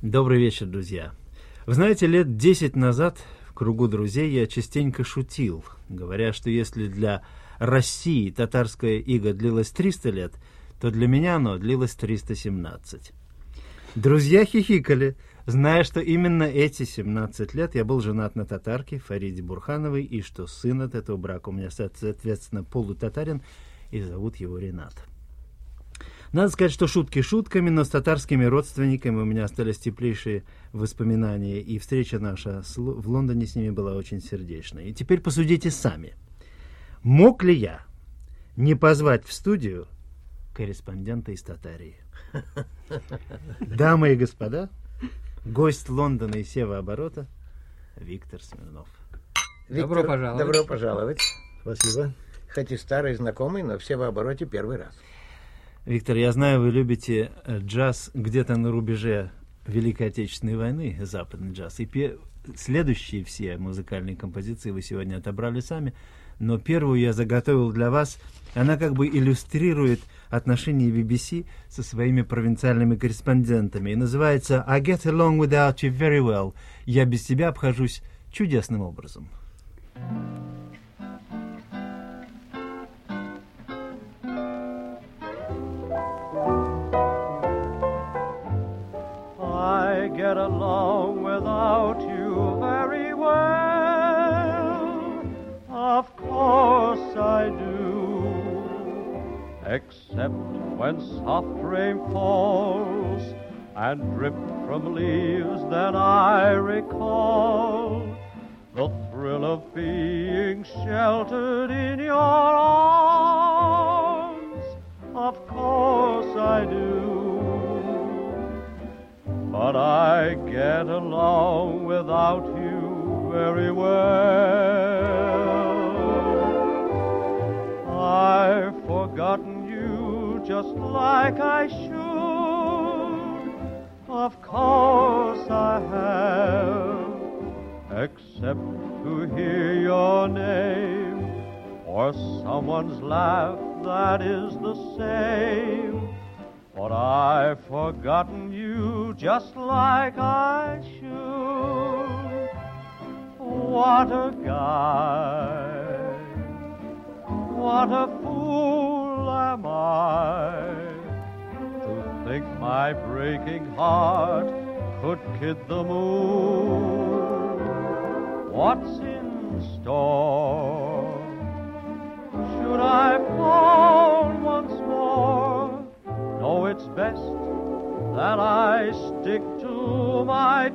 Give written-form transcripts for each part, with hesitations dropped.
Добрый вечер, друзья. Вы знаете, лет 10 назад в кругу друзей я частенько шутил, говоря, что если для России татарская ига длилась 300 лет, то для меня оно длилось 317. Друзья хихикали, зная, что именно эти 17 лет я был женат на татарке Фариде Бурхановой, и что сын от этого брака у меня, соответственно, полутатарин, и зовут его Ренат. Надо сказать, что шутки шутками, но с татарскими родственниками у меня остались теплейшие воспоминания, и встреча наша в Лондоне с ними была очень сердечной. И теперь посудите сами. Мог ли я не позвать в студию корреспондента из Татарии? Дамы и господа, гость Лондона и севооборота Виктор Смирнов. Виктор, добро пожаловать. Спасибо. Хоть и старый знакомый, но в севообороте первый раз. Виктор, я знаю, вы любите джаз где-то на рубеже Великой Отечественной войны, западный джаз. И следующие все музыкальные композиции вы сегодня отобрали сами, но первую я заготовил для вас. Она как бы иллюстрирует отношения BBC со своими провинциальными корреспондентами. И называется «I get along without you very well». «Я без тебя обхожусь чудесным образом». I get along without you very well, of course I do, except when soft rain falls and drip from leaves, then I recall the thrill of being sheltered in your arms, of course I do. But I get along without you very well. I've forgotten you just like I should. Of course I have, except to hear your name or someone's laugh that is the same. But I've forgotten you just like I should. What a guy, what a fool am I to think my breaking heart could kid the moon. What's in store? Should I fall once more? No, it's best that I stick to my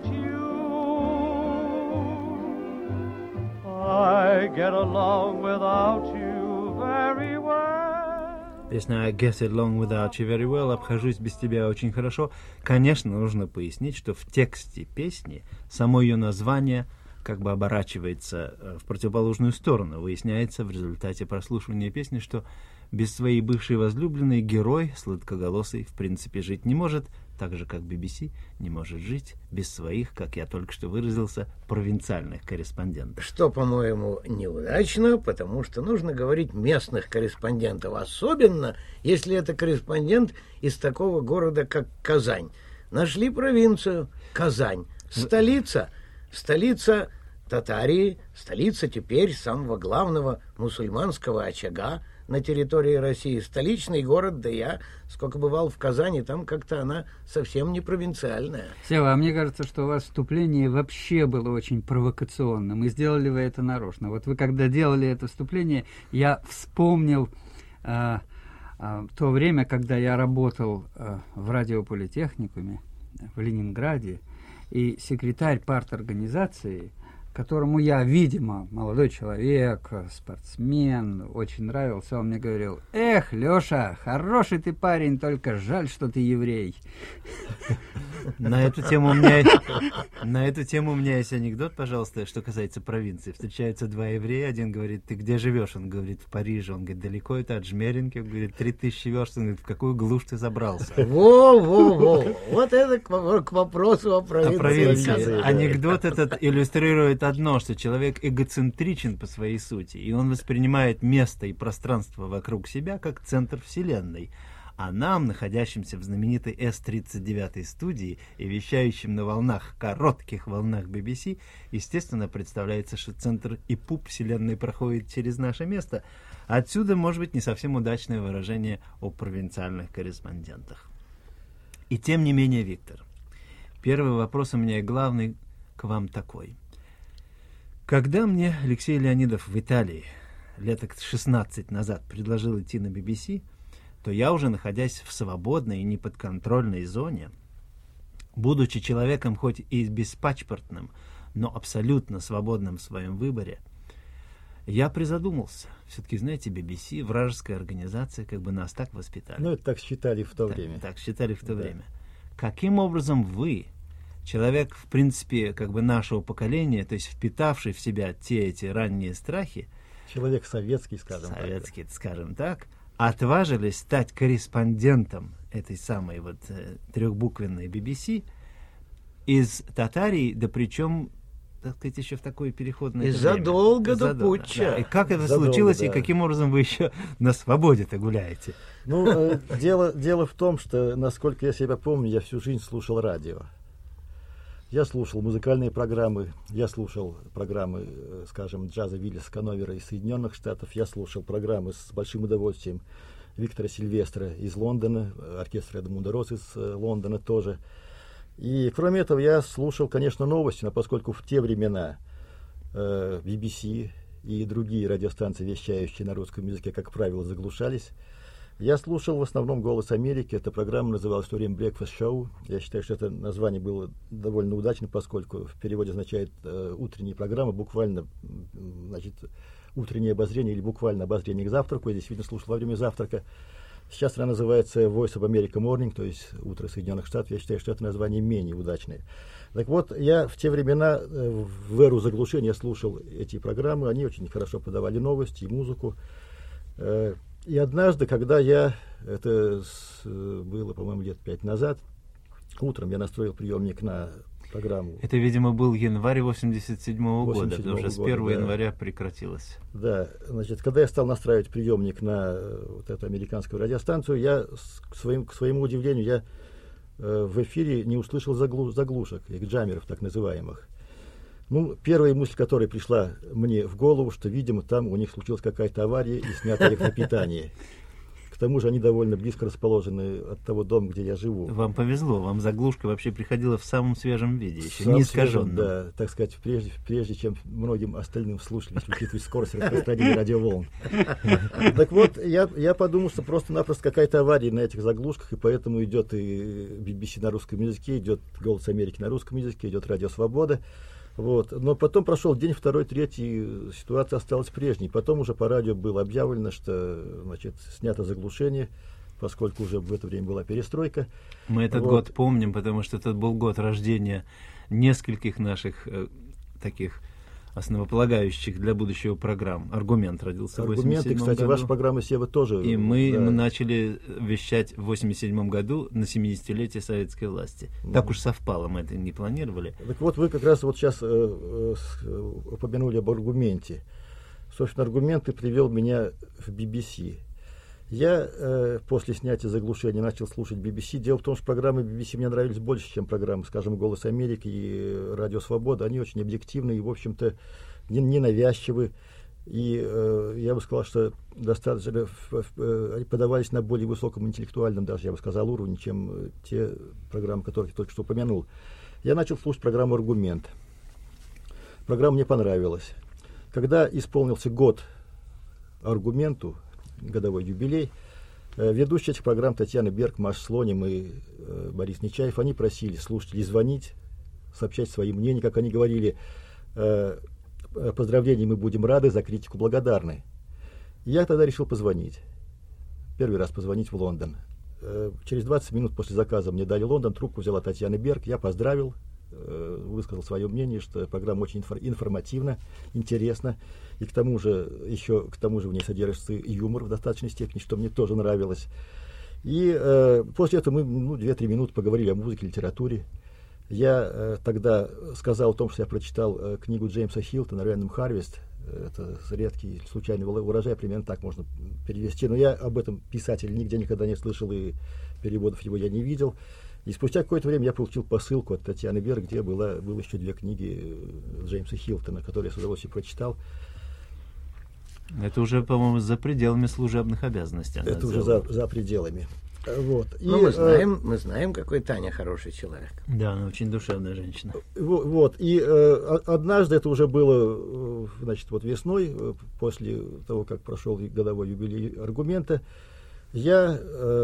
tune. I get along without you very well. Песня «I get along without you very well», «Обхожусь без тебя очень хорошо». Конечно, нужно пояснить, что в тексте песни само ее название как бы оборачивается в противоположную сторону. Выясняется в результате прослушивания песни, что без своей бывшей возлюбленной герой сладкоголосый в принципе жить не может, так же, как BBC не может жить без своих, как я только что выразился, провинциальных корреспондентов. Что, по-моему, неудачно, потому что нужно говорить местных корреспондентов, особенно если это корреспондент из такого города, как Казань. Нашли провинцию Казань, столица Татарии, столица теперь самого главного мусульманского очага на территории России, столичный город, да я сколько бывал в Казани, там как-то она совсем не провинциальная. Сева, а мне кажется, что у вас вступление вообще было очень провокационным, и сделали вы это нарочно. Вот вы когда делали это вступление, я вспомнил то время, когда я работал в радиополитехникуме в Ленинграде, и секретарь парторганизации, которому я, видимо, молодой человек, спортсмен, очень нравился, он мне говорил: «Эх, Леша, хороший ты парень, только жаль, что ты еврей». На эту тему у меня есть анекдот, пожалуйста, что касается провинции. Встречаются два еврея, один говорит: «Ты где живешь?» Он говорит: «В Париже». Он говорит: «Далеко это от Жмеринки?» Он говорит: 3000 верст. Он говорит: «В какую глушь ты забрался?» Во-во-во! Вот это к вопросу о провинции. Анекдот этот иллюстрирует одно, что человек эгоцентричен по своей сути, и он воспринимает место и пространство вокруг себя как центр вселенной. А нам, находящимся в знаменитой С-39 студии и вещающим на волнах, коротких волнах BBC, естественно, представляется, что центр и пуп вселенной проходит через наше место. Отсюда, может быть, не совсем удачное выражение о провинциальных корреспондентах. И тем не менее, Виктор, первый вопрос у меня и главный к вам такой. Когда мне Алексей Леонидов в Италии лет 16 назад предложил идти на BBC, то я уже, находясь в свободной и неподконтрольной зоне, будучи человеком хоть и беспашпортным, но абсолютно свободным в своем выборе, я призадумался. Все-таки, знаете, BBC, вражеская организация, как бы нас так воспитали. Ну, это так считали в то время. Так считали в то время. Каким образом вы, человек, в принципе, как бы нашего поколения, то есть впитавший в себя эти ранние страхи, человек советский, скажем так, отважились стать корреспондентом этой самой вот трехбуквенной BBC из Татарии, да причем, так сказать, еще в такое переходное время. Задолго до путча. Да. И как это Задолго, случилось, да. И каким образом вы еще на свободе-то гуляете? Ну, дело в том, что, насколько я себя помню, я всю жизнь слушал радио. Я слушал музыкальные программы, я слушал программы, скажем, джаза Виллиса Коновера из Соединенных Штатов, я слушал программы с большим удовольствием Виктора Сильвестра из Лондона, оркестра Эдмунда Росса из Лондона тоже. И кроме этого я слушал, конечно, новости, но поскольку в те времена BBC и другие радиостанции, вещающие на русском языке, как правило, заглушались, я слушал в основном «Голос Америки». Эта программа называлась в то время «Breakfast Show». Я считаю, что это название было довольно удачно, поскольку в переводе означает «утренняя программа», буквально, значит, «утреннее обозрение» или буквально «обозрение к завтраку». Я действительно слушал во время завтрака. Сейчас она называется «Voice of America Morning», то есть «Утро Соединенных Штатов». Я считаю, что это название менее удачное. Так вот, я в те времена, в эру заглушения, слушал эти программы. Они очень хорошо подавали новости и музыку. И однажды, когда это было, по-моему, лет 5 назад, утром я настроил приемник на программу. Это, видимо, был январь 87-го года, потому что с 1 января прекратилось. Да, значит, когда я стал настраивать приемник на вот эту американскую радиостанцию, я, к своему удивлению, я в эфире не услышал заглушек, их джаммеров так называемых. Ну, первая мысль, которая пришла мне в голову, что, видимо, там у них случилась какая-то авария и снято электропитание. К тому же они довольно близко расположены от того дома, где я живу. Вам повезло, вам заглушка вообще приходила в самом свежем виде, еще не искаженном. Да, так сказать, прежде чем многим остальным слушателям, учитывая скорость распространения радиоволн. Так вот, я подумал, что просто-напросто какая-то авария на этих заглушках, и поэтому идет и BBC на русском языке, идет «Голос Америки» на русском языке, идет «Радио Свобода». Вот. Но потом прошел день, второй, третий, ситуация осталась прежней. Потом уже по радио было объявлено, что, значит, снято заглушение, поскольку уже в это время была перестройка. Мы этот год помним, потому что это был год рождения нескольких наших таких основополагающих для будущего программ. «Аргумент» родился в 87 кстати, году. ваша программа «Сева» тоже. И мы начали вещать в 87 году на 70-летие советской власти. Так уж совпало, мы это не планировали. Так вот, вы как раз вот сейчас упомянули об «Аргументе». Собственно, «Аргумент» и привел меня в BBC. Я после снятия заглушения начал слушать BBC. Дело в том, что программы BBC мне нравились больше, чем программы, скажем, «Голос Америки» и «Радио Свобода». Они очень объективны и, в общем-то, ненавязчивы. И я бы сказал, что достаточно подавались на более высоком интеллектуальном, даже, я бы сказал, уровне, чем те программы, которые я только что упомянул. Я начал слушать программу «Аргумент». Программа мне понравилась. Когда исполнился год «Аргументу», годовой юбилей, ведущие этих программ Татьяна Берг, Маша Слоним и Борис Нечаев, они просили слушателей звонить, сообщать свои мнения, как они говорили, поздравления мы будем рады, за критику благодарны. И я тогда решил позвонить. Первый раз позвонить в Лондон. Через 20 минут после заказа мне дали Лондон, трубку взяла Татьяна Берг, я поздравил, высказал свое мнение, что программа очень информативна, интересна, и к тому же в ней содержится юмор в достаточной степени, что мне тоже нравилось. И после этого мы 2-3 минуты поговорили о музыке, литературе. Я тогда сказал о том, что я прочитал книгу Джеймса Хилтона «Random Harvest», Это редкий случайный урожай, примерно так можно перевести. Но я об этом писателе нигде никогда не слышал, и переводов его я не видел. И спустя какое-то время я получил посылку от Татьяны Берг, где было еще 2 книги Джеймса Хилтона, которые я с удовольствием прочитал. Это уже, по-моему, за пределами служебных обязанностей. Это уже за пределами. Вот. Ну, мы знаем, какой Таня хороший человек. Да, она очень душевная женщина. Вот. И однажды, это уже было, значит, вот весной, после того, как прошел годовой юбилей «Аргумента», я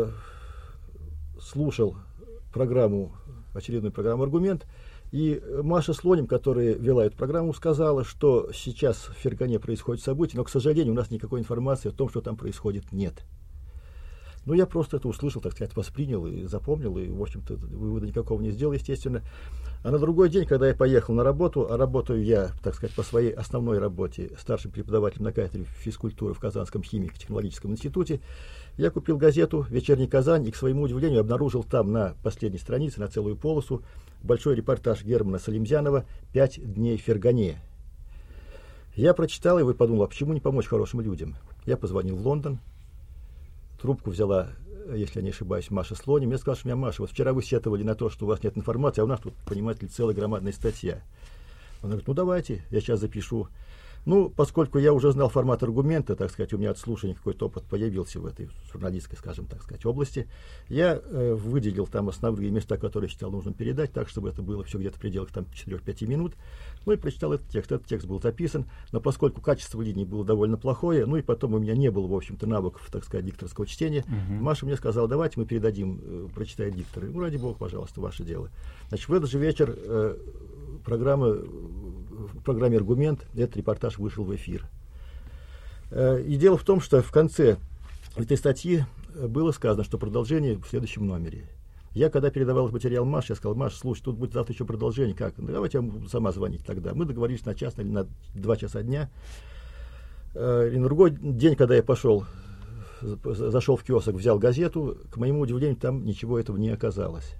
слушал очередную программу «Аргумент», и Маша Слоним, которая вела эту программу, сказала, что сейчас в Фергане происходят события, но, к сожалению, у нас никакой информации о том, что там происходит, нет. Ну, я просто это услышал, так сказать, воспринял и запомнил, и, в общем-то, вывода никакого не сделал, естественно. А на другой день, когда я поехал на работу, а работаю я, так сказать, по своей основной работе старшим преподавателем на кафедре физкультуры в Казанском химико-технологическом институте, я купил газету «Вечерний Казань» и, к своему удивлению, обнаружил там на последней странице, на целую полосу, большой репортаж Германа Салимзянова «5 дней в Фергане». Я прочитал его и подумал, а почему не помочь хорошим людям? Я позвонил в Лондон. Трубку взяла, если я не ошибаюсь, Маша Слоним. Я сказал, что Маша, вот вчера вы сетовали на то, что у вас нет информации, а у нас тут, понимаете ли, целая громадная статья. Она говорит, ну давайте, я сейчас запишу. Ну, поскольку я уже знал формат «Аргумента», так сказать, у меня от слушания какой-то опыт появился в этой журналистской, скажем так сказать, области, я выделил там основные места, которые считал нужным передать, так, чтобы это было все где-то в пределах там 4-5 минут. Ну и прочитал этот текст. Этот текст был записан, но поскольку качество линий было довольно плохое, ну и потом у меня не было, в общем-то, навыков, так сказать, дикторского чтения, Маша мне сказала, давайте мы передадим, прочитает диктор. Ну, ради бога, пожалуйста, ваше дело. Значит, в этот же вечер в программе «Аргумент» этот репортаж вышел в эфир. И дело в том, что в конце этой статьи было сказано, что продолжение в следующем номере. Я, когда передавал этот материал Маше, я сказал, Маша, слушай, тут будет завтра еще продолжение. Как? Ну, давайте я вам сама звонить тогда. Мы договорились на час или на 2 часа дня. И на другой день, когда я зашел в киоск, взял газету, к моему удивлению, там ничего этого не оказалось.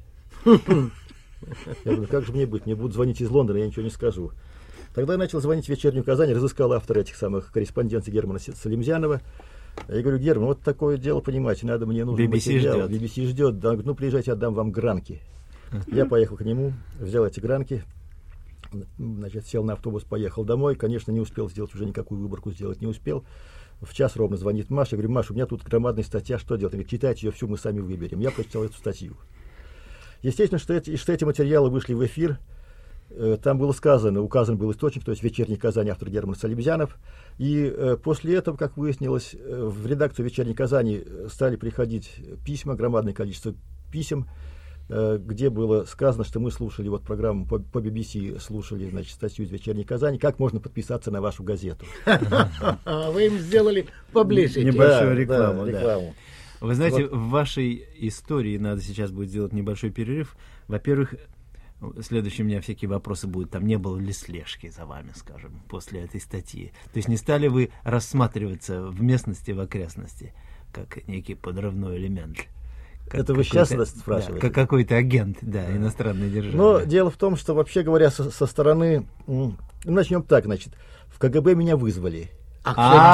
Я говорю, как же мне быть? Мне будут звонить из Лондона, я ничего не скажу. Тогда я начал звонить в «Вечернюю Казань», разыскал автора этих самых корреспонденций Германа Салимзянова. Я говорю, Герман, вот такое дело, понимаете, мне нужен материал. BBC ждет. Да, ну, приезжайте, отдам вам гранки. Я поехал к нему, взял эти гранки, значит, сел на автобус, поехал домой. Конечно, не успел сделать, уже никакую выборку сделать не успел. В час ровно звонит Маша. Я говорю, Маша, у меня тут громадная статья, что делать? Она говорит, читайте ее всю, мы сами выберем. Я прочитал эту статью. Естественно, что эти материалы вышли в эфир. Там было сказано, указан был источник, то есть «Вечерний Казань», автор Герман Салимзянов. И после этого, как выяснилось, в редакцию «Вечерней Казани» стали приходить письма, громадное количество писем, где было сказано, что мы слушали вот программу по BBC, слушали, значит, статью из «Вечерней Казани», как можно подписаться на вашу газету. Вы им сделали поближе. Небольшую рекламу. Вы знаете, Вот. в вашей истории надо сейчас будет сделать небольшой перерыв. Во-первых, следующие у меня всякие вопросы будут. Там не было ли слежки за вами, скажем, после этой статьи? То есть не стали вы рассматриваться в местности, в окрестности, как некий подрывной элемент? Это вы сейчас нас спрашиваете? Да, как какой-то агент, да, иностранной державы. Но дело в том, что, вообще говоря, со стороны... начнем так, значит. В КГБ меня вызвали. Вот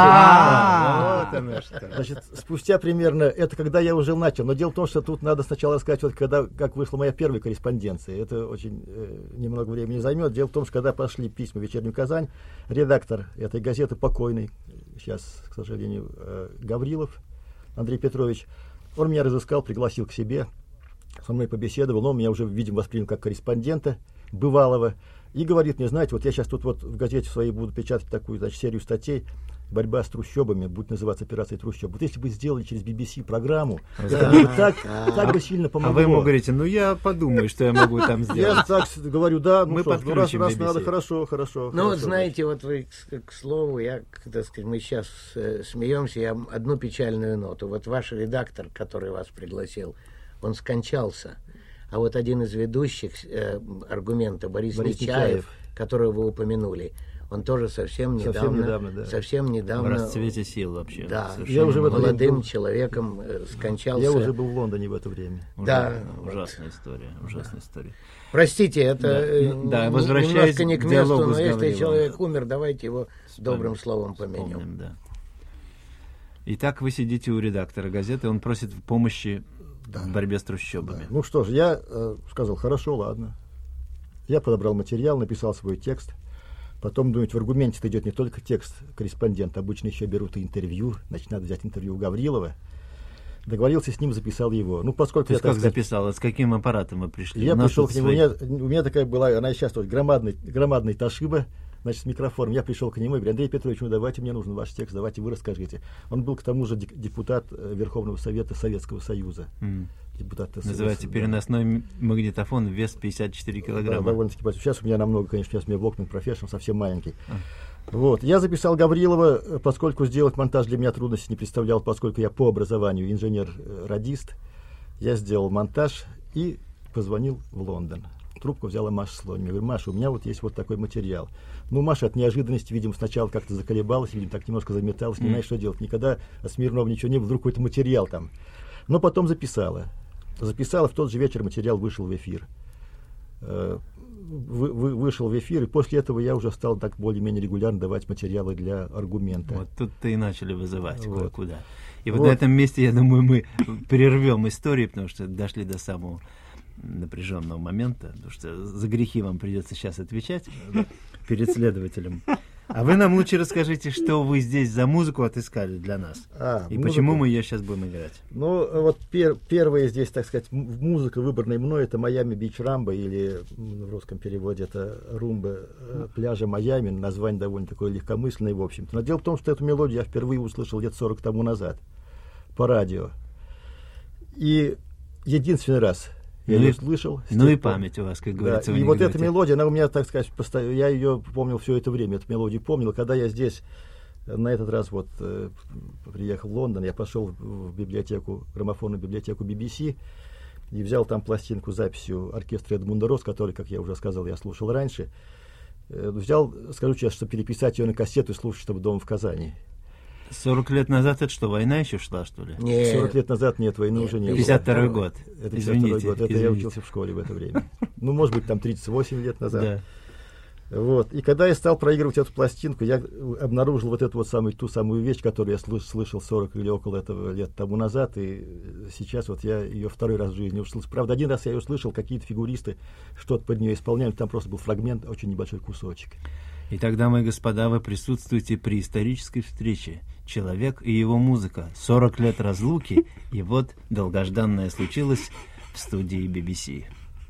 оно что. Значит, спустя примерно, это когда я уже начал, но дело в том, что тут надо сначала рассказать, вот как вышла моя первая корреспонденция, это очень немного времени займет. Дело в том, что когда пошли письма в «Вечернюю Казань», редактор этой газеты, покойный, сейчас, к сожалению, Гаврилов Андрей Петрович, он меня разыскал, пригласил к себе, со мной побеседовал, но он меня уже, видимо, воспринял как корреспондента бывалого, и говорит мне, знаете, вот я сейчас тут вот в газете своей буду печатать такую, значит, серию статей «Борьба с трущобами», будет называться «Операция трущоб». Вот если бы сделали через BBC программу, это мне так бы сильно помогло. А вы ему говорите, ну я подумаю, что я могу там Я сделать. так говорю, да, ну Мы что ж, ну, раз подключим надо, BBC. хорошо. Ну вот знаете, вот вы, к слову, так сказать, мы сейчас смеемся, я одну печальную ноту. Вот ваш редактор, который вас пригласил, он скончался. А вот один из ведущих «Аргумента», Борис Нечаев, которого вы упомянули, Он тоже совсем недавно, В расцвете сил вообще. Да, я уже молодым человеком скончался. Я уже был в Лондоне в это время. Ужасная история. Простите, это возвращаясь немножко не к к месту, диалогу но с если Гавриловым. человек умер, давайте его добрым словом помянем. Вспомним, да. Итак, вы сидите у редактора газеты, он просит помощи в борьбе с трущобами. Да. Ну что ж, я сказал, хорошо, ладно. Я подобрал материал, написал свой текст. Потом, думаю, в аргументе-то идет не только текст корреспондента, обычно еще берут и интервью, значит, надо взять интервью у Гаврилова. Договорился с ним, записал его. Ну, поскольку То есть как записал? С каким аппаратом вы пришли? Я пришел к нему, у меня такая была, она сейчас вот громадный Toshiba, значит, с микрофоном. Я пришел к нему и говорю: Андрей Петрович, ну давайте, мне нужен ваш текст, давайте вы расскажите. Он был к тому же депутат Верховного Совета Советского Союза. Депутат Называется переносной магнитофон, вес 54 килограмма. Да, довольно-таки большой. Сейчас у меня намного, конечно, сейчас у меня Walkman Professional совсем маленький. Вот. Я записал Гаврилова, поскольку сделать монтаж для меня трудности не представлял, поскольку я по образованию инженер-радист. Я сделал монтаж и позвонил в Лондон. Трубку взяла Маша Слонина. Я говорю: Маша, у меня вот есть вот такой материал. Ну, Маша от неожиданности, видимо, сначала как-то заколебалась, видимо, так немножко заметалась, не знает, что делать. Никогда от Смирнова ничего не было, вдруг какой-то материал там. Но потом записала. Записала, в тот же вечер материал вышел в эфир. Вышел в эфир, и после этого я уже стал так более-менее регулярно давать материалы для аргумента. Вот тут-то и начали вызывать вот. куда. И вот на этом месте, я думаю, мы прервем историю, потому что дошли до самого напряженного момента, потому что за грехи вам придется сейчас отвечать перед следователем. А вы нам лучше расскажите, что вы здесь за музыку отыскали для нас. И почему мы ее сейчас будем играть. Ну, вот первая здесь, так сказать, музыка, выбранная мной, это «Майами Бич Рамба», или в русском переводе это «Румба пляжа Майами». Название довольно такое легкомысленное, в общем-то. Но дело в том, что эту мелодию я впервые услышал лет 40 тому назад по радио. И единственный раз я ее слышал. Ну и память у вас, как говорится. Да, и вот эта мелодия, она у меня, так сказать, я ее помнил все это время, эту мелодию помнил. Когда я здесь на этот раз вот приехал в Лондон, я пошел в библиотеку, граммофонную библиотеку BBC, и взял там пластинку с записью оркестра Эдмунда Росса, который, как я уже сказал, я слушал раньше. Взял, скажу честно, чтобы переписать ее на кассету и слушать, чтобы дома в Казани. 40 лет назад это что, война еще шла, что ли? Нет. 40 лет назад нет, войны уже не было. 52-й год. Это 52-й год. Это я учился в школе в это время. Ну, может быть, там 38 лет назад. Да. Вот. И когда я стал проигрывать эту пластинку, я обнаружил вот эту вот ту самую вещь, которую я слышал 40 или около этого лет тому назад, и сейчас вот я ее второй раз в жизни услышал. Правда, один раз я ее услышал, какие-то фигуристы что-то под нее исполняли, там просто был фрагмент, очень небольшой кусочек. Итак, дамы и господа, вы присутствуете при исторической встрече. Человек и его музыка. 40 лет разлуки, и вот долгожданное случилось в студии BBC.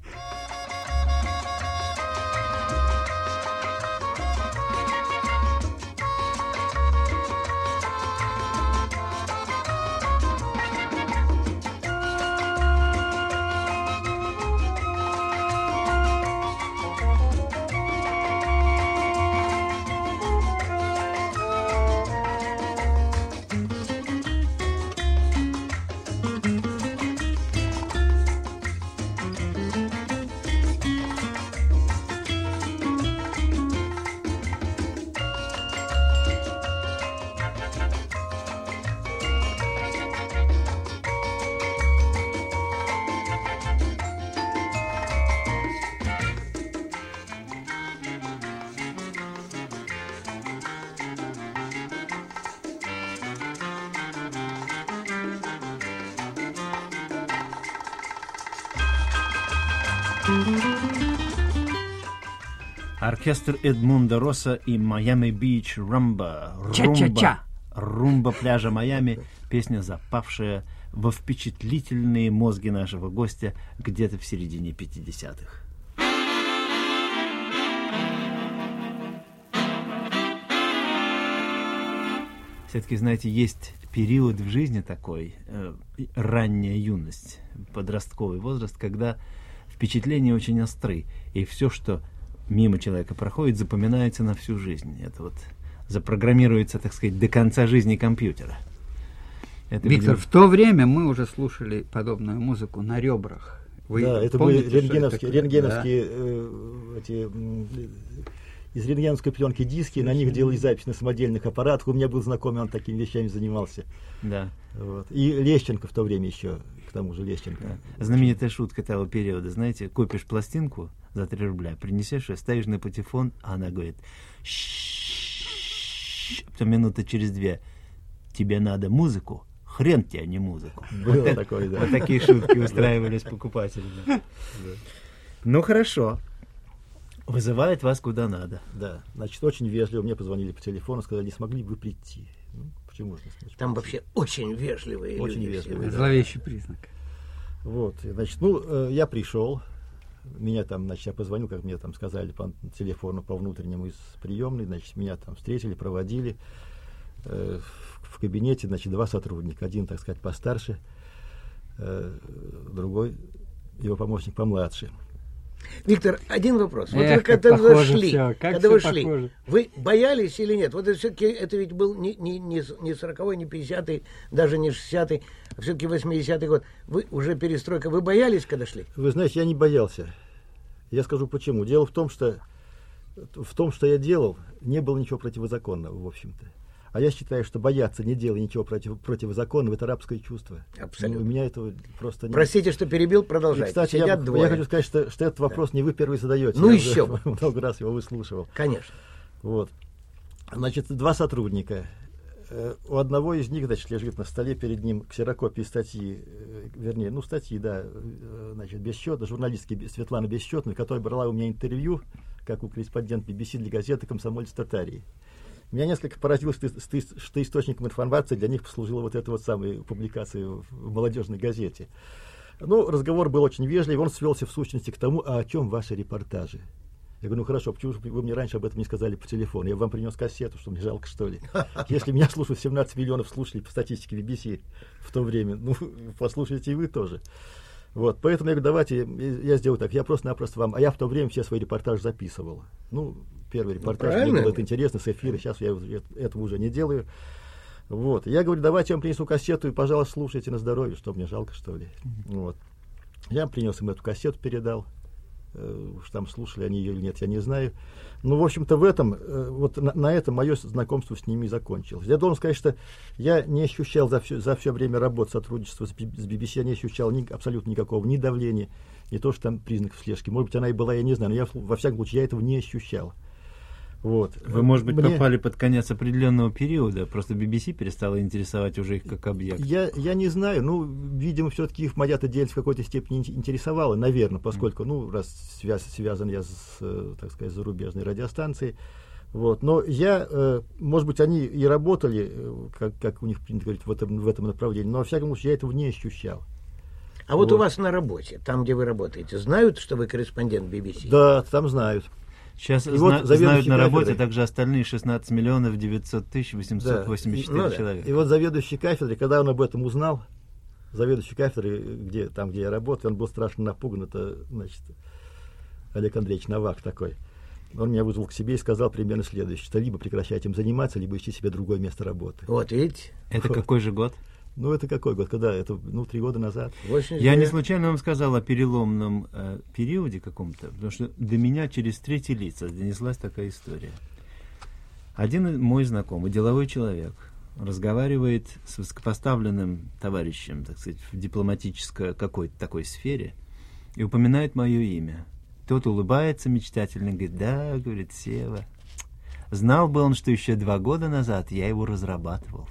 Оркестр Эдмунда Росса и «Майами Бич Рамба». Румба пляжа Майами. Песня, запавшая во впечатлительные мозги нашего гостя где-то в середине 50-х. Все-таки, знаете, есть период в жизни такой, ранняя юность, подростковый возраст, когда впечатления очень остры, и все, что мимо человека проходит, запоминается на всю жизнь. Это вот запрограммируется, так сказать, до конца жизни компьютера. Это, Виктор, в то время мы уже слушали подобную музыку на ребрах. Вы да, это помните, были рентгеновские эти из рентгеновской пленки диски, на них делали запись на самодельных аппаратах. У меня был знакомый, он такими вещами занимался. Да. Вот. И Лещенко в то время еще, к тому же Лещенко. Знаменитая шутка того периода, знаете, купишь пластинку за 3 рубля, принесешь ее, ставишь на патефон, а она говорит, потом минуты через 2, тебе надо музыку, хрен тебе, а не музыку. Было такое, да. Вот такие шутки устраивались покупатели. Ну, хорошо. Вызывает вас куда надо. Да, значит, очень вежливо мне позвонили по телефону, сказали, не смогли бы вы прийти. Ну, почему же не смогли Там прийти? вообще очень вежливые Очень люди. вежливые, все. да. Зловещий признак. Вот, и, значит, ну, я пришел, меня там, значит, я позвонил, как мне там сказали по телефону, по внутреннему из приемной, значит, меня там встретили, проводили. В кабинете, значит, 2 сотрудника, один, так сказать, постарше, другой, его помощник помладше. Виктор, один вопрос. Вот Эх, вы когда как похоже вошли, всё, как когда вы всё шли, похоже. вы боялись или нет? Вот это все-таки это ведь был не 40-й, не 50-й, даже не 60-й, а все-таки 80-й год. Вы уже перестройка. Вы боялись, когда шли? Вы знаете, я не боялся. Я скажу почему. Дело в том, что я делал, не было ничего противозаконного, в общем-то. А я считаю, что бояться, не делая ничего противозаконного, это рабское чувство. Абсолютно. Ну, у меня этого просто нет. Простите, что перебил, И, продолжайте. кстати, Сидят я двое. хочу сказать, что этот вопрос не вы первый задаете. Ну, Я еще уже бы. много раз его выслушивал. Конечно. Вот. Значит, 2 сотрудника. У одного из них, значит, лежит на столе перед ним ксерокопии статьи, вернее, ну, статьи, да, значит, Бесчетной, журналистки Светланы Бесчетной, которая брала у меня интервью, как у корреспондент BBC для газеты «Комсомолец Татарии». Меня несколько поразило, что источником информации для них послужила вот эта вот самая публикация в молодежной газете. Ну, разговор был очень вежливый, он свелся в сущности к тому, а о чем ваши репортажи. Я говорю, ну хорошо, почему же вы мне раньше об этом не сказали по телефону? Я вам принес кассету, что мне жалко, что ли? Если меня слушают 17 миллионов слушателей по статистике BBC в то время, ну, послушайте и вы тоже. Вот, поэтому я говорю, давайте, я сделаю так, я просто-напросто вам, а я в то время все свои репортажи записывал. Ну, первый репортаж, мне было это интересно, с эфира, сейчас я этого уже не делаю. Вот, я говорю, давайте я вам принесу кассету и, пожалуйста, слушайте на здоровье, что мне жалко, что ли. Вот. Я принес им эту кассету, передал. Уж там слушали они ее или нет, я не знаю. Ну, в общем-то, в этом, вот на этом мое знакомство с ними и закончилось. Я должен сказать, что я не ощущал за все время работы, сотрудничества с BBC, я не ощущал абсолютно никакого ни давления, не то, что там признаков слежки. Может быть, она и была, я не знаю, но я, во всяком случае, я этого не ощущал. Вот. Вы, может быть, попали под конец определенного периода, просто BBC перестала интересовать уже их как объект. Я не знаю, ну, видимо, все-таки их моя-то деятельность в какой-то степени интересовала, наверное, поскольку, ну, раз связан я с, так сказать, зарубежной радиостанцией, вот, но я, может быть, они и работали, как у них принято говорить, в этом направлении, но, во всяком случае, я этого не ощущал. А вот у вас на работе, там, где вы работаете, знают, что вы корреспондент BBC? Да, там знают. Сейчас вот знают на работе кафедрой. также остальные 16 миллионов 900 тысяч 884 человека. И вот заведующий кафедрой, когда он об этом узнал, заведующий кафедрой, где я работаю, он был страшно напуган, это, значит, Олег Андреевич Новак такой. Он меня вызвал к себе и сказал примерно следующее, что либо прекращайте им заниматься, либо ищите себе другое место работы. Вот видите? Это какой же год? Ну, это какой год? Когда? Это, 3 года назад. 89. Я не случайно вам сказал о переломном периоде каком-то, потому что до меня через третьи лица донеслась такая история. Один мой знакомый, деловой человек, разговаривает с высокопоставленным товарищем, так сказать, в дипломатической какой-то такой сфере, и упоминает мое имя. Тот улыбается мечтательно, говорит, да, говорит, Сева, знал бы он, что еще 2 года назад я его разрабатывал.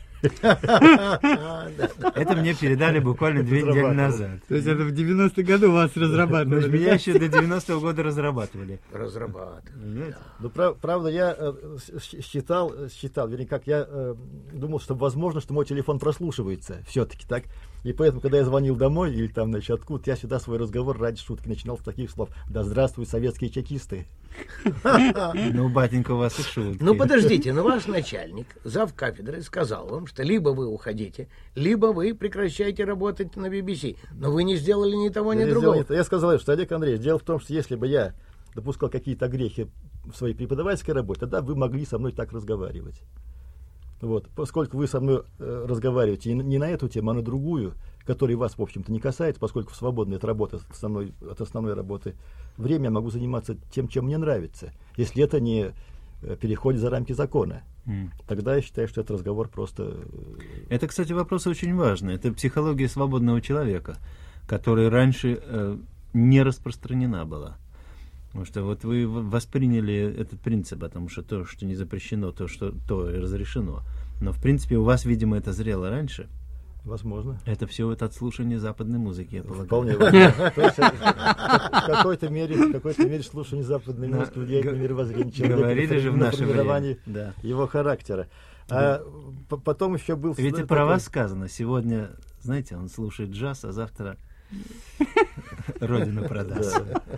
Это мне передали буквально 2 недели назад. То есть это в 90-х году вас разрабатывали? Меня еще до 90-го года разрабатывали. Разрабатывали. Ну, правда, я считал, вернее, как я думал, что возможно, что мой телефон прослушивается все-таки, так? И поэтому, когда я звонил домой, или там, значит, откуда, я всегда свой разговор ради шутки начинал с таких слов. Да здравствуют советские чекисты. Ну, батенька, у вас и шутки. Ну, подождите, но ваш начальник, зав кафедры, сказал вам, что либо вы уходите, либо вы прекращаете работать на BBC. Но вы не сделали ни того, ни другого. Я сказал, что, Олег Андреевич, дело в том, что если бы я допускал какие-то грехи в своей преподавательской работе, тогда вы могли со мной так разговаривать. Вот. Поскольку вы со мной разговариваете не на эту тему, а на другую, которая вас, в общем-то, не касается, поскольку свободное от работы, от основной работы время я могу заниматься тем, чем мне нравится, если это не переходит за рамки закона. Тогда я считаю, что этот разговор просто... Это, кстати, вопрос очень важный. Это психология свободного человека, которая раньше не распространена была. Потому что вот вы восприняли этот принцип о том, что то, что не запрещено, то и разрешено. Но, в принципе, у вас, видимо, это зрело раньше. Возможно. Это все вот от слушания западной музыки, я полагаю. Вполне возможно. То есть, в какой-то мере слушание западной музыки влияет на мировоззрение человека. Говорили же в наше формирование время. его характера. А потом еще был... Ведь и про вас сказано. Сегодня, знаете, он слушает джаз, а завтра родину продаст.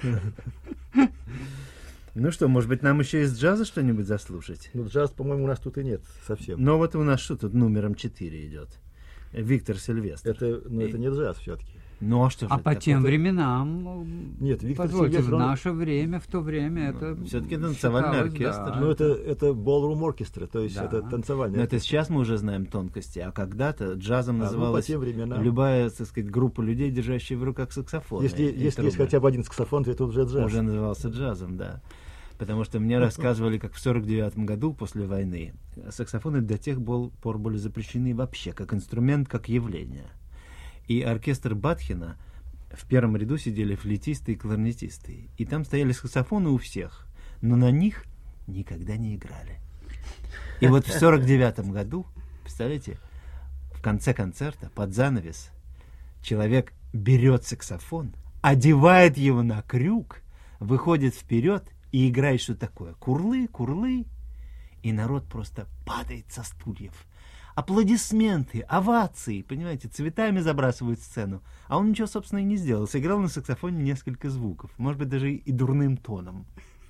Ну что, может быть, нам еще из джаза что-нибудь заслушать? Ну, джаз, по-моему, у нас тут и нет совсем. Но вот у нас что тут номером 4 идет? Виктор Сильвестр. Это не джаз все-таки. Ну а что же А это по такое? тем временам, Нет, Виктор позвольте, Сильвестр, в наше время, в то время это все-таки танцевальный считалось, оркестр. да. Ну, это ballroom оркестра, то есть Да. это танцевальный Но это оркестр. сейчас мы уже знаем тонкости, а когда-то джазом по называлась тем временам. любая, так сказать, группа людей, держащая в руках саксофон. Если есть хотя бы один саксофон, то это уже джаз. Уже назывался джазом, да. Потому что мне рассказывали, как в 49 году после войны саксофоны до тех пор были запрещены вообще, как инструмент, как явление. И оркестр Батхина, в первом ряду сидели флейтисты и кларнетисты. И там стояли саксофоны у всех, но на них никогда не играли. И вот в 49 году, представляете, в конце концерта, под занавес, человек берет саксофон, одевает его на крюк, выходит вперед и играет что такое? Курлы, курлы. И народ просто падает со стульев. Аплодисменты, овации, понимаете, цветами забрасывают сцену. А он ничего, собственно, и не сделал. Сыграл на саксофоне несколько звуков. Может быть, даже и дурным тоном.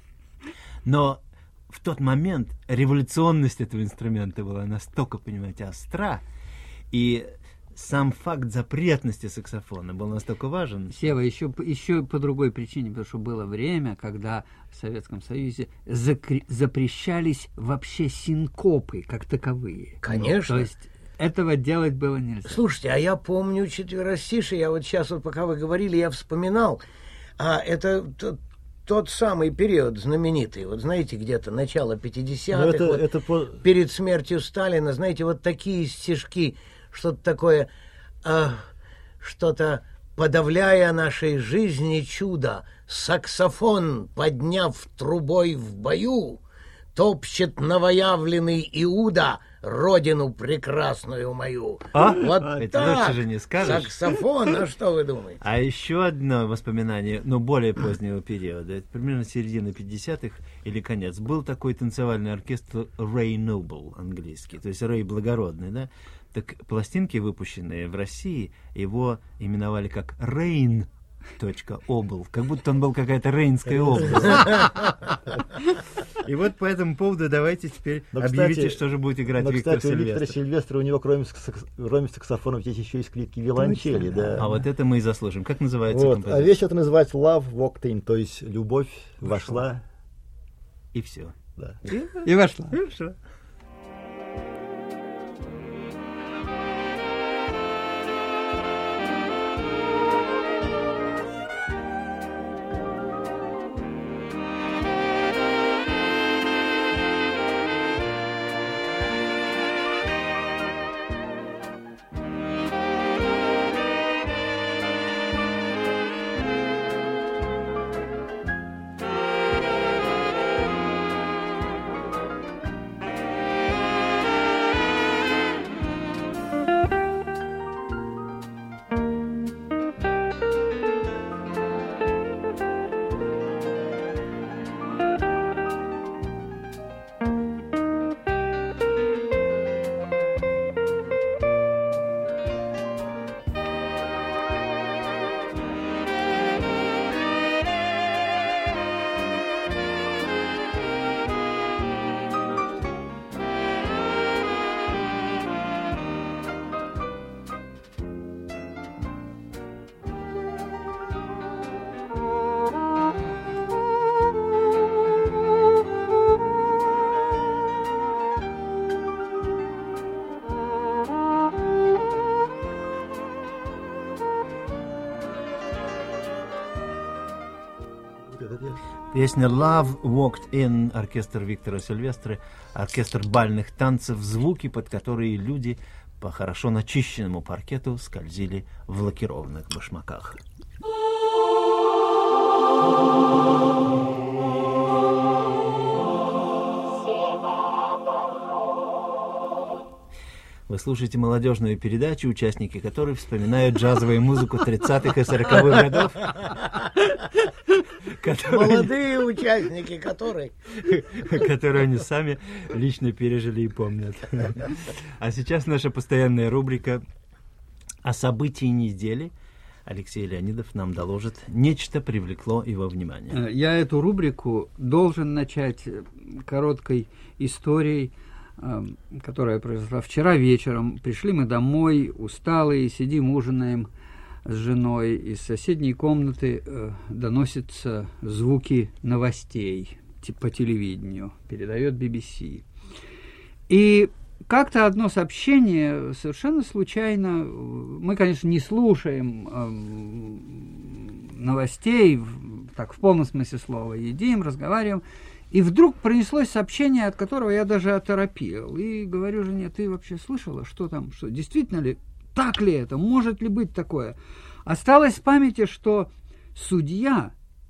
Но в тот момент революционность этого инструмента была настолько, понимаете, остра. И сам факт запретности саксофона был настолько важен. Сева, еще по другой причине, потому что было время, когда в Советском Союзе запрещались вообще синкопы как таковые. Конечно. То есть этого делать было нельзя. Слушайте, а я помню четверостишие, я вот сейчас, вот пока вы говорили, я вспоминал, а это тот самый период знаменитый, вот знаете, где-то начало 50-х, перед смертью Сталина, знаете, вот такие стишки, что-то такое, что-то подавляя нашей жизни чудо, саксофон, подняв трубой в бою, топчет новоявленный Иуда родину прекрасную мою. Вот Это так, лучше же не скажешь. саксофон, а что вы думаете? А еще одно воспоминание, но более позднего периода, это примерно середина 50-х или конец, был такой танцевальный оркестр Ray Noble, английский, то есть Рэй Благородный, да? Так пластинки, выпущенные в России, его именовали как Rain. Обл, как будто он был какая-то Рейнская область. И вот по этому поводу давайте теперь объявите, что же будет играть Виктор Сильвестр. Виктора Сильвестр. Сильвестра у него кроме саксофонов есть еще и скрипки, виолончели. Да. А вот это мы и заслужим. Как называется Вот. композиция? А вещь это называется Love Walked In, то есть любовь вошла. И все. Да. И вошла. Хорошо. Песня «Love Walked In», оркестр Виктора Сильвестры, оркестр бальных танцев, звуки, под которые люди по хорошо начищенному паркету скользили в лакированных башмаках. Вы слушаете молодежную передачу, участники которой вспоминают джазовую музыку 30-х и 40-х годов. Молодые участники которой. Которые они сами лично пережили и помнят. А сейчас наша постоянная рубрика о событии недели. Алексей Леонидов нам доложит. Нечто привлекло его внимание. Я эту рубрику должен начать короткой историей, которая произошла вчера вечером. Пришли мы домой, усталые, сидим, ужинаем с женой. Из соседней комнаты доносятся звуки новостей по телевидению, передает BBC. И как-то одно сообщение совершенно случайно, мы, конечно, не слушаем новостей, так в полном смысле слова, едим, разговариваем, и вдруг пронеслось сообщение, от которого я даже оторопел. И говорю жене: ты вообще слышала, что там, что действительно ли, так ли это, может ли быть такое? Осталось в памяти, что судья,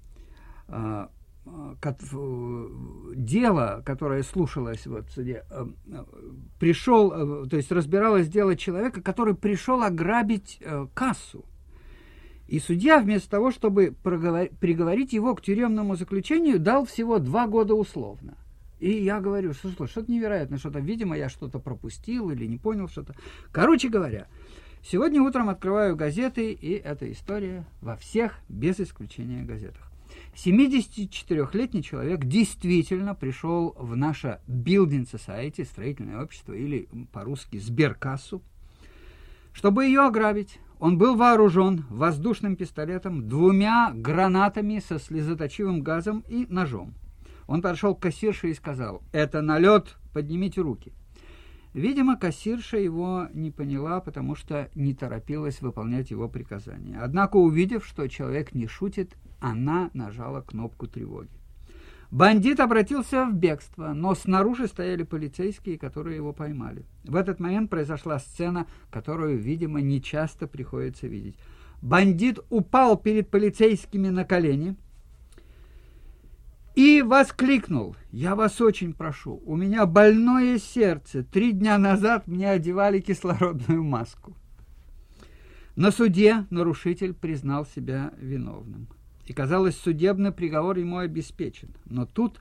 дело, которое слушалось в суде, пришел, то есть разбиралось дело человека, который пришел ограбить кассу. И судья, вместо того, чтобы приговорить его к тюремному заключению, дал всего 2 года условно. И я говорю: что-то невероятное, что-то, видимо, я что-то пропустил или не понял что-то. Короче говоря, сегодня утром открываю газеты, и эта история во всех, без исключения, газетах. 74-летний человек действительно пришел в наше Building Society, строительное общество, или по-русски сберкассу, чтобы ее ограбить. Он был вооружен воздушным пистолетом, 2 гранатами со слезоточивым газом и ножом. Он подошел к кассирше и сказал: это налет, поднимите руки. Видимо, кассирша его не поняла, потому что не торопилась выполнять его приказания. Однако, увидев, что человек не шутит, она нажала кнопку тревоги. Бандит обратился в бегство, но снаружи стояли полицейские, которые его поймали. В этот момент произошла сцена, которую, видимо, нечасто приходится видеть. Бандит упал перед полицейскими на колени и воскликнул: я вас очень прошу, у меня больное сердце, 3 дня назад мне одевали кислородную маску. На суде нарушитель признал себя виновным. И, казалось, судебный приговор ему обеспечен. Но тут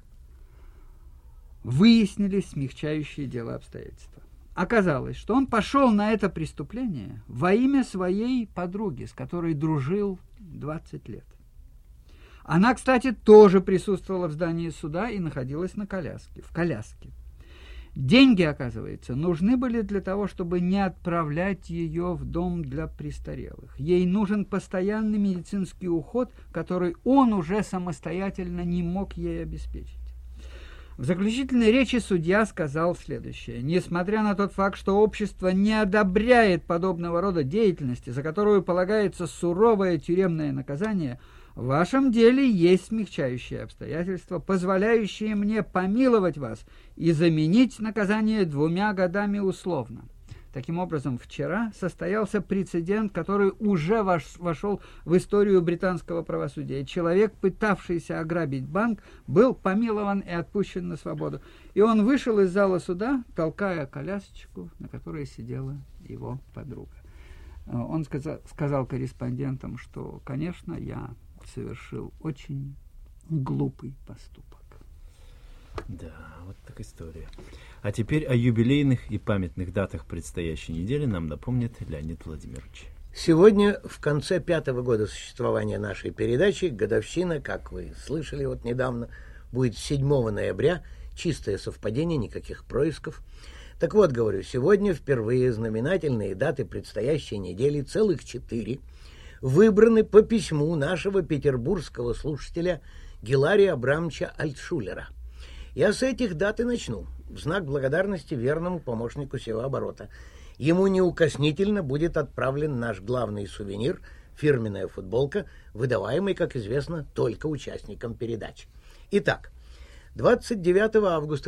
выяснились смягчающие дело обстоятельства. Оказалось, что он пошел на это преступление во имя своей подруги, с которой дружил 20 лет. Она, кстати, тоже присутствовала в здании суда и находилась в коляске. Деньги, оказывается, нужны были для того, чтобы не отправлять ее в дом для престарелых. Ей нужен постоянный медицинский уход, который он уже самостоятельно не мог ей обеспечить. В заключительной речи судья сказал следующее: несмотря на тот факт, что общество не одобряет подобного рода деятельности, за которую полагается суровое тюремное наказание, в вашем деле есть смягчающие обстоятельства, позволяющие мне помиловать вас и заменить наказание 2 годами условно. Таким образом, вчера состоялся прецедент, который уже вошел в историю британского правосудия. Человек, пытавшийся ограбить банк, был помилован и отпущен на свободу. И он вышел из зала суда, толкая колясочку, на которой сидела его подруга. Он сказал корреспондентам, что, конечно, я совершил очень глупый поступок. Да, вот так история. А теперь о юбилейных и памятных датах предстоящей недели нам напомнит Леонид Владимирович. Сегодня, в конце 5-го года существования нашей передачи, годовщина, как вы слышали вот недавно, будет 7 ноября. Чистое совпадение, никаких происков. Так вот, говорю, сегодня впервые знаменательные даты предстоящей недели, целых 4, выбраны по письму нашего петербургского слушателя Гилария Абрамовича Альтшулера. Я с этих дат и начну, в знак благодарности верному помощнику сего оборота. Ему неукоснительно будет отправлен наш главный сувенир фирменная футболка, выдаваемая, как известно, только участникам передач. Итак, 29 августа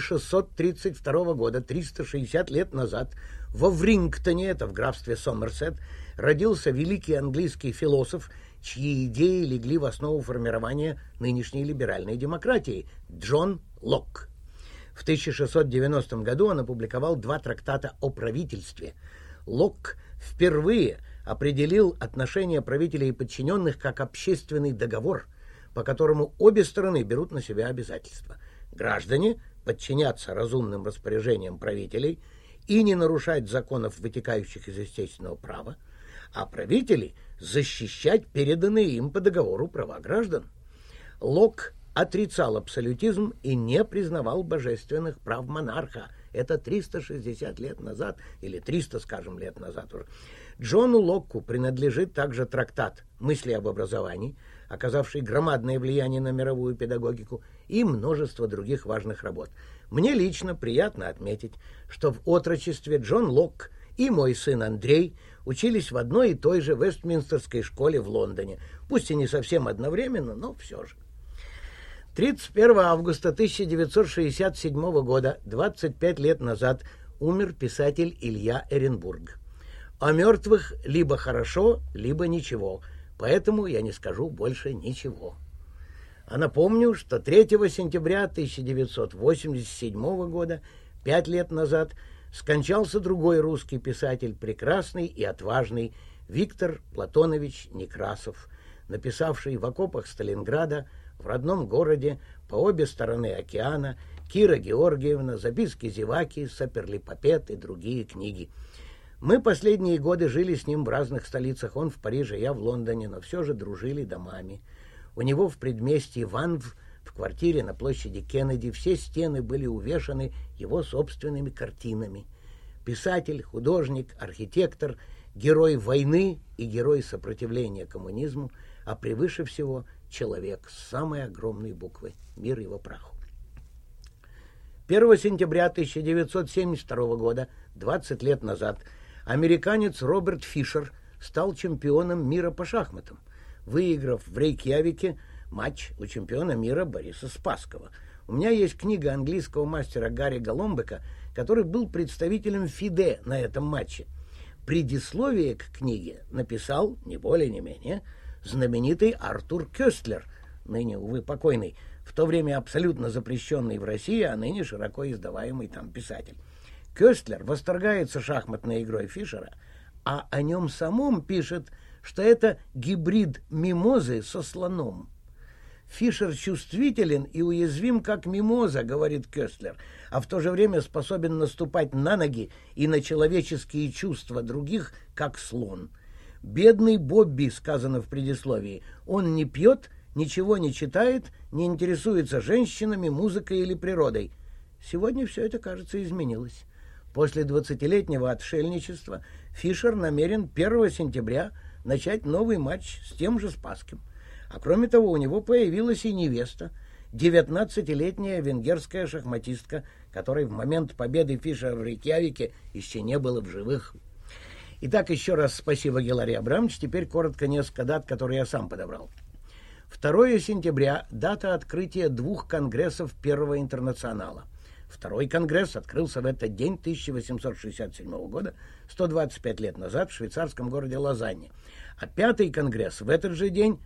1632 года, 360 лет назад, во Врингтоне, это в графстве Сомерсет, родился великий английский философ, чьи идеи легли в основу формирования нынешней либеральной демократии – Джон Локк. В 1690 году он опубликовал 2 трактата о правительстве. Локк впервые определил отношения правителей и подчиненных как общественный договор, по которому обе стороны берут на себя обязательства. Граждане подчиняться разумным распоряжениям правителей и не нарушать законов, вытекающих из естественного права, а правители защищать переданные им по договору права граждан. Локк отрицал абсолютизм и не признавал божественных прав монарха. Это 360 лет назад, или 300, скажем, лет назад уже. Джону Локку принадлежит также трактат «Мысли об образовании», оказавший громадное влияние на мировую педагогику, и множество других важных работ. Мне лично приятно отметить, что в отрочестве Джон Локк и мой сын Андрей учились в одной и той же Вестминстерской школе в Лондоне. Пусть и не совсем одновременно, но все же. 31 августа 1967 года, 25 лет назад, умер писатель Илья Эренбург. О мертвых либо хорошо, либо ничего, поэтому я не скажу больше ничего. А напомню, что 3 сентября 1987 года, 5 лет назад, скончался другой русский писатель, прекрасный и отважный Виктор Платонович Некрасов, написавший в окопах Сталинграда, в родном городе, по обе стороны океана, Кира Георгиевна, записки зеваки, Саперлипопед и другие книги. Мы последние годы жили с ним в разных столицах, он в Париже, я в Лондоне, но все же дружили домами. У него в предместье Ванв, в квартире на площади Кеннеди, все стены были увешаны его собственными картинами. Писатель, художник, архитектор, герой войны и герой сопротивления коммунизму, а превыше всего человек с самой огромной буквы. Мир его праху. 1 сентября 1972 года, 20 лет назад, американец Роберт Фишер стал чемпионом мира по шахматам, выиграв в Рейкьявике матч у чемпиона мира Бориса Спасского. У меня есть книга английского мастера Гарри Голомбека, который был представителем ФИДЕ на этом матче. Предисловие к книге написал, не более не менее, знаменитый Артур Кёстлер, ныне, увы, покойный, в то время абсолютно запрещенный в России, а ныне широко издаваемый там писатель. Кёстлер восторгается шахматной игрой Фишера, а о нем самом пишет, что это гибрид мимозы со слоном. Фишер чувствителен и уязвим, как мимоза, говорит Кёстлер, а в то же время способен наступать на ноги и на человеческие чувства других, как слон. Бедный Бобби, сказано в предисловии, он не пьет, ничего не читает, не интересуется женщинами, музыкой или природой. Сегодня все это, кажется, изменилось. После 20-летнего отшельничества Фишер намерен 1 сентября начать новый матч с тем же Спасским. А кроме того, у него появилась и невеста, 19-летняя венгерская шахматистка, которой в момент победы Фишера в Рейкьявике еще не было в живых. Итак, еще раз спасибо, Гиларий Абрамович. Теперь коротко несколько дат, которые я сам подобрал. 2 сентября – дата открытия 2 конгрессов Первого интернационала. Второй конгресс открылся в этот день 1867 года, 125 лет назад, в швейцарском городе Лозанне. А 5-й конгресс в этот же день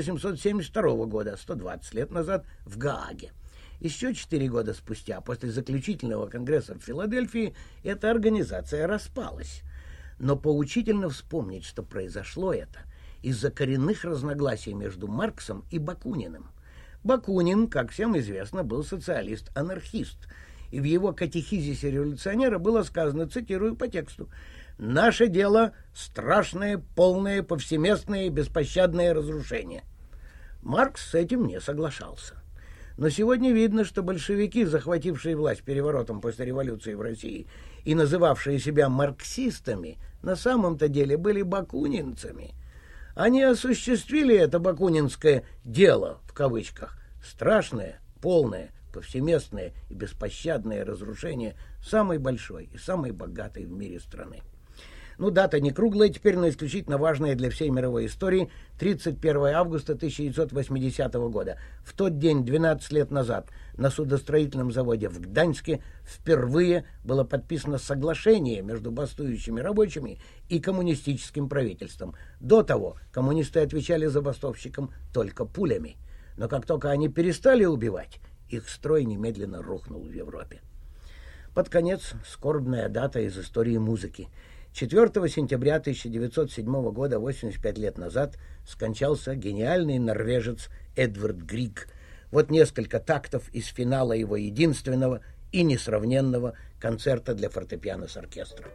1872 года, 120 лет назад, в Гааге. Еще 4 года спустя, после заключительного конгресса в Филадельфии, эта организация распалась. Но поучительно вспомнить, что произошло это из-за коренных разногласий между Марксом и Бакуниным. Бакунин, как всем известно, был социалист-анархист, и в его катехизисе революционера было сказано, цитирую по тексту, «Наше дело – страшное, полное, повсеместное и беспощадное разрушение». Маркс с этим не соглашался. Но сегодня видно, что большевики, захватившие власть переворотом после революции в России и называвшие себя марксистами, на самом-то деле были бакунинцами. Они осуществили это бакунинское «дело», в кавычках, страшное, полное, повсеместное и беспощадное разрушение самой большой и самой богатой в мире страны. Ну, дата не круглая теперь, но исключительно важная для всей мировой истории. 31 августа 1980 года. В тот день, 12 лет назад, на судостроительном заводе в Гданьске впервые было подписано соглашение между бастующими рабочими и коммунистическим правительством. До того коммунисты отвечали забастовщикам только пулями. Но как только они перестали убивать, их строй немедленно рухнул в Европе. Под конец скорбная дата из истории музыки. 4 сентября 1907 года, 85 лет назад, скончался гениальный норвежец Эдвард Григ. Вот несколько тактов из финала его единственного и несравненного концерта для фортепиано с оркестром.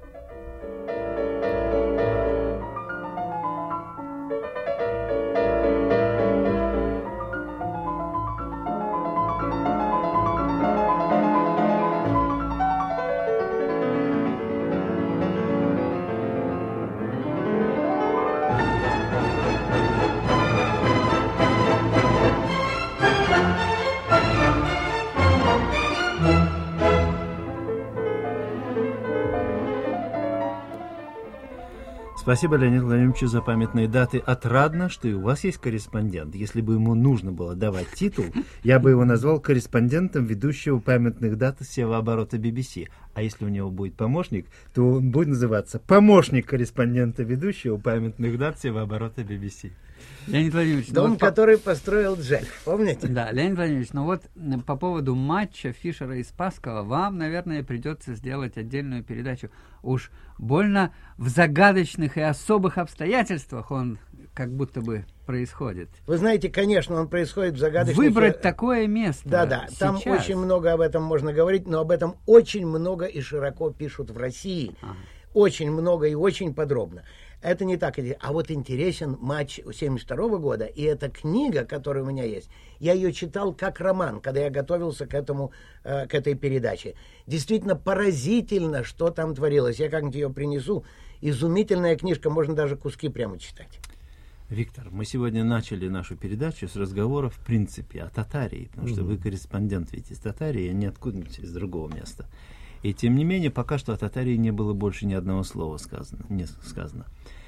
Спасибо Леониду Владимировичу за памятные даты. Отрадно, что и у вас есть корреспондент. Если бы ему нужно было давать титул, я бы его назвал корреспондентом ведущего памятных дат севооборота BBC. А если у него будет помощник, то он будет называться помощник корреспондента ведущего памятных дат севооборота BBC. Леонид Владимирович, Дом, вот который построил Джек, помните? Да, Леонид Владимирович, ну вот по поводу матча Фишера и Спасского вам, наверное, придется сделать отдельную передачу. Уж больно в загадочных и особых обстоятельствах он как будто бы происходит. Вы знаете, конечно, он происходит в загадочных... Выбрать такое место. Да, там очень много об этом можно говорить, но об этом очень много и широко пишут в России. Ага. Очень много и очень подробно. Это не так. А вот интересен матч 1972 года, и эта книга, которая у меня есть, я ее читал как роман, когда я готовился к этой передаче. Действительно поразительно, что там творилось. Я как-нибудь ее принесу. Изумительная книжка, можно даже куски прямо читать. Виктор, мы сегодня начали нашу передачу с разговора, в принципе, о Татарии, потому что вы корреспондент ведь из Татарии, а не откуда-нибудь из другого места. И тем не менее, пока что о Татарии не было больше ни одного слова сказано.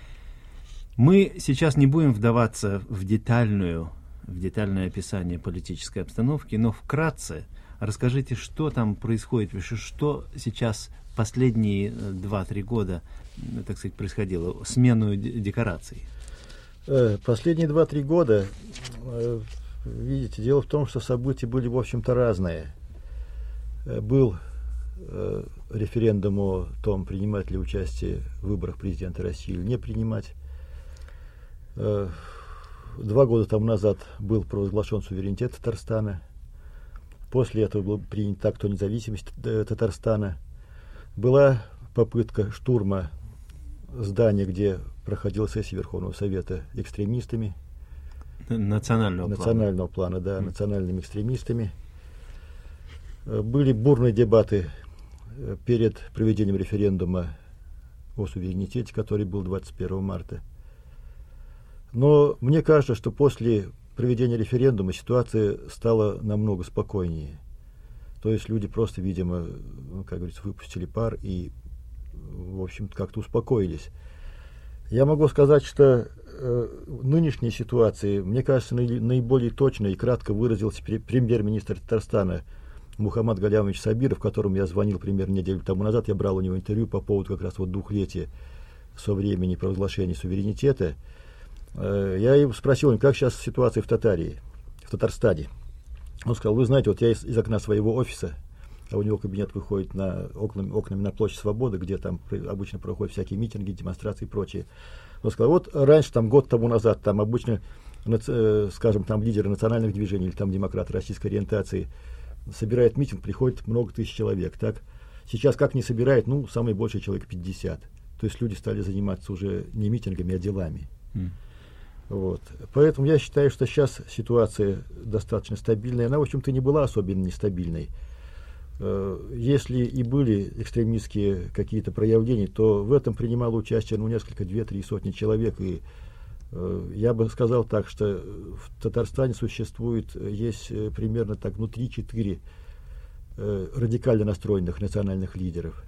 Мы сейчас не будем вдаваться в детальное описание политической обстановки, но вкратце расскажите, что там происходит, что сейчас последние 2-3 года, так сказать, происходило, смену декораций. Последние 2-3 года, видите, дело в том, что события были, в общем-то, разные. Был референдум о том, принимать ли участие в выборах президента России или не принимать. 2 года тому назад был провозглашен суверенитет Татарстана. После этого был принят акт о независимости Татарстана. Была попытка штурма здания, где проходила сессия Верховного Совета, экстремистами. Национального плана, да, национальными экстремистами. Были бурные дебаты перед проведением референдума о суверенитете, который был 21 марта. Но мне кажется, что после проведения референдума ситуация стала намного спокойнее. То есть люди просто, видимо, как говорится, выпустили пар и, в общем-то, как-то успокоились. Я могу сказать, что нынешняя ситуация, мне кажется, наиболее точно и кратко выразился премьер-министр Татарстана Мухаммад Галямович Сабиров, которому я звонил примерно неделю тому назад. Я брал у него интервью по поводу как раз вот 2-летия со времени провозглашения суверенитета. Я его спросил, как сейчас ситуация в Татарстане. Он сказал, вы знаете, вот я из окна своего офиса, а у него кабинет выходит окнами на площадь Свободы, где там обычно проходят всякие митинги, демонстрации и прочее. Он сказал, вот раньше, год тому назад, там обычно, скажем, там лидеры национальных движений или там демократы российской ориентации собирают митинг, приходит много тысяч человек. Так? Сейчас как не собирает, самое большее человек 50. То есть люди стали заниматься уже не митингами, а делами. Вот. Поэтому я считаю, что сейчас ситуация достаточно стабильная. Она, в общем-то, не была особенно нестабильной. Если и были экстремистские какие-то проявления, то в этом принимало участие несколько, 2-3 сотни человек. И я бы сказал так, что в Татарстане есть примерно 3-4 радикально настроенных национальных лидеров.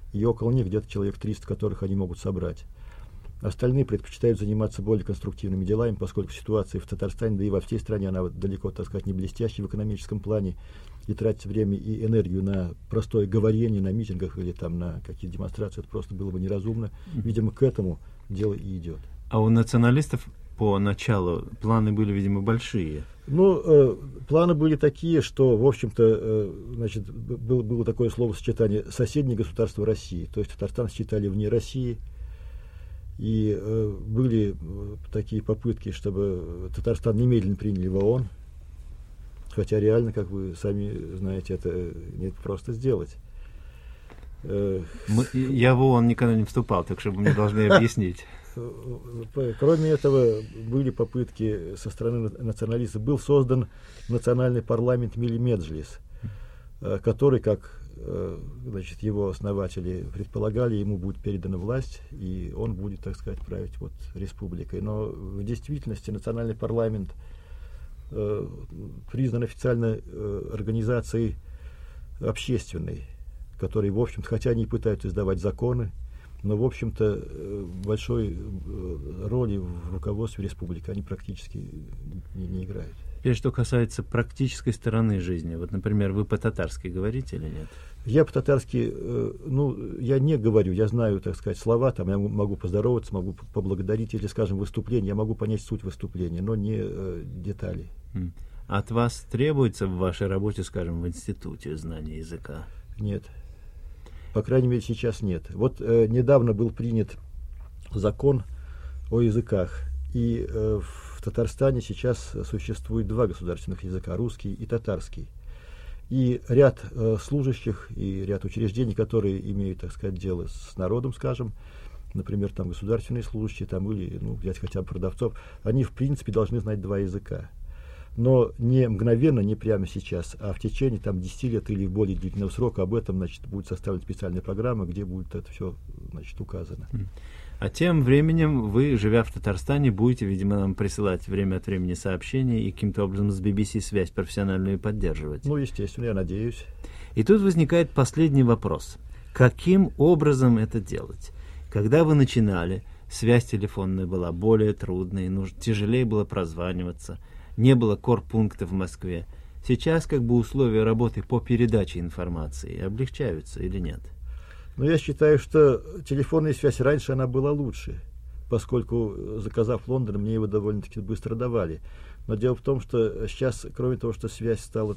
и около них где-то человек 300, которых они могут собрать. Остальные предпочитают заниматься более конструктивными делами, поскольку ситуация в Татарстане, да и во всей стране, она далеко, так сказать, не блестящая в экономическом плане, и тратить время и энергию на простое говорение на митингах или там на какие-то демонстрации, это просто было бы неразумно. Видимо, к этому дело и идет. А у националистов поначалу планы были, видимо, большие. Ну, планы были такие, что, в общем-то, значит, было такое словосочетание «соседнее государство России», то есть Татарстан считали вне России. И были такие попытки, чтобы Татарстан немедленно приняли в ООН, хотя реально, как вы сами знаете, это не просто сделать. Я в ООН никогда не вступал, так что вы мне должны объяснить. Кроме этого, были попытки со стороны националистов. Был создан национальный парламент Милли Меджлис, который, как значит, его основатели предполагали, ему будет передана власть, и он будет, так сказать, править вот республикой. Но в действительности национальный парламент признан официально организацией общественной, которые, в общем-то, хотя они и пытаются издавать законы, но, в общем-то, большой роли в руководстве республики они практически не играют. Теперь, что касается практической стороны жизни, вот, например, вы по-татарски говорите или нет? Я по-татарски, я не говорю, я знаю, так сказать, слова, там я могу поздороваться, могу поблагодарить, или, скажем, выступление, я могу понять суть выступления, но не детали. От вас требуется в вашей работе, скажем, в институте знания языка? Нет. По крайней мере, сейчас нет. Вот недавно был принят закон о языках, и в Татарстане сейчас существует два государственных языка, русский и татарский. И ряд служащих и ряд учреждений, которые имеют, так сказать, дело с народом, скажем, например, там государственные служащие, там, или взять хотя бы продавцов, они, в принципе, должны знать два языка. Но не мгновенно, не прямо сейчас, а в течение там 10 лет или более длительного срока об этом, значит, будет составлена специальная программа, где будет это все, значит, указано. А тем временем вы, живя в Татарстане, будете, видимо, нам присылать время от времени сообщения и каким-то образом с BBC связь профессиональную поддерживать. Ну, естественно, я надеюсь. И тут возникает последний вопрос. Каким образом это делать? Когда вы начинали, связь телефонная была более трудной, тяжелее было прозваниваться, не было корпункта в Москве. Сейчас как бы условия работы по передаче информации облегчаются или нет? Но я считаю, что телефонная связь раньше она была лучше, поскольку, заказав Лондон, мне его довольно-таки быстро давали. Но дело в том, что сейчас, кроме того, что связь стала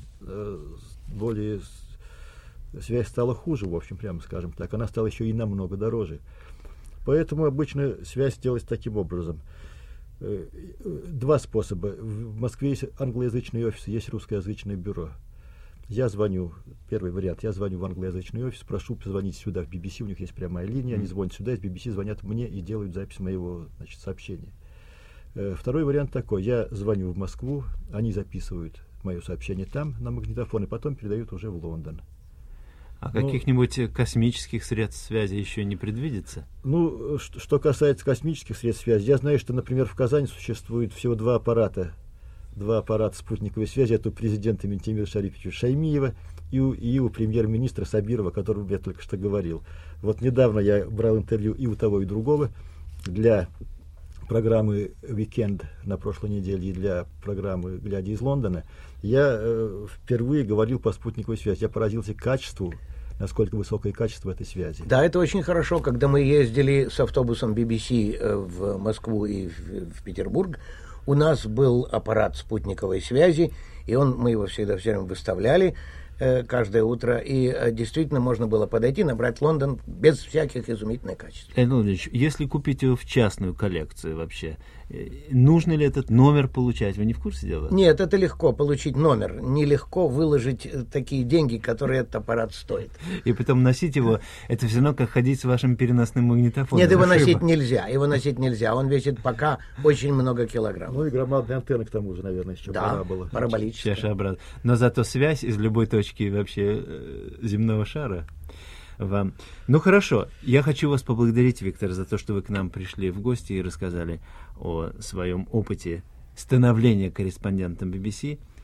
хуже, в общем, прямо скажем так, она стала еще и намного дороже. Поэтому обычно связь делается таким образом. Два способа. В Москве есть англоязычный офис, есть русскоязычное бюро. Я звоню, первый вариант, я звоню в англоязычный офис, прошу позвонить сюда в BBC, у них есть прямая линия, они звонят сюда, из BBC звонят мне и делают запись моего, значит, сообщения. Второй вариант такой, я звоню в Москву, они записывают мое сообщение там на магнитофон и потом передают уже в Лондон. А каких-нибудь космических средств связи еще не предвидится? Ну, что касается космических средств связи, я знаю, что, например, в Казани существует всего два аппарата спутниковой связи. Это у президента Ментимира Шариповича Шаймиева и у премьер-министра Сабирова, о котором я только что говорил. Вот недавно я брал интервью и у того, и другого для программы «Weekend» на прошлой неделе и для программы «Глядя из Лондона». Я впервые говорил по спутниковой связи. Я поразился качеству, насколько высокое качество этой связи. Да, это очень хорошо. Когда мы ездили с автобусом BBC в Москву и в Петербург, у нас был аппарат спутниковой связи, и мы его всегда все время выставляли каждое утро, и действительно можно было подойти, набрать Лондон без всяких изумительных качеств. Леонид Владимирович, если купить его в частную коллекцию вообще, нужно ли этот номер получать? Вы не в курсе дела? Нет, это легко получить номер. Нелегко выложить такие деньги, которые этот аппарат стоит. И потом носить его, это все равно как ходить с вашим переносным магнитофоном. Нет, его носить нельзя. Он весит пока очень много килограмм. Ну и громадная антенна, к тому же, наверное, еще пора было. Параболическая. Чаша. Но зато связь из любой точки вообще земного шара вам. Ну хорошо, я хочу вас поблагодарить, Виктор, за то, что вы к нам пришли в гости и рассказали о своем опыте становления корреспондентом BBC.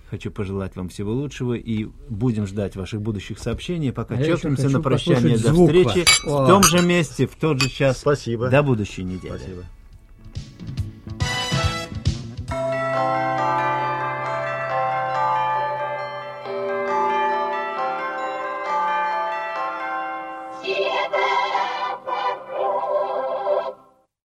Хочу пожелать вам всего лучшего и будем ждать ваших будущих сообщений. Пока А я чокнемся еще на хочу прощание. послушать До звук встречи ваш. в том же месте, в тот же час. Спасибо. До будущей недели. Спасибо. Yeah.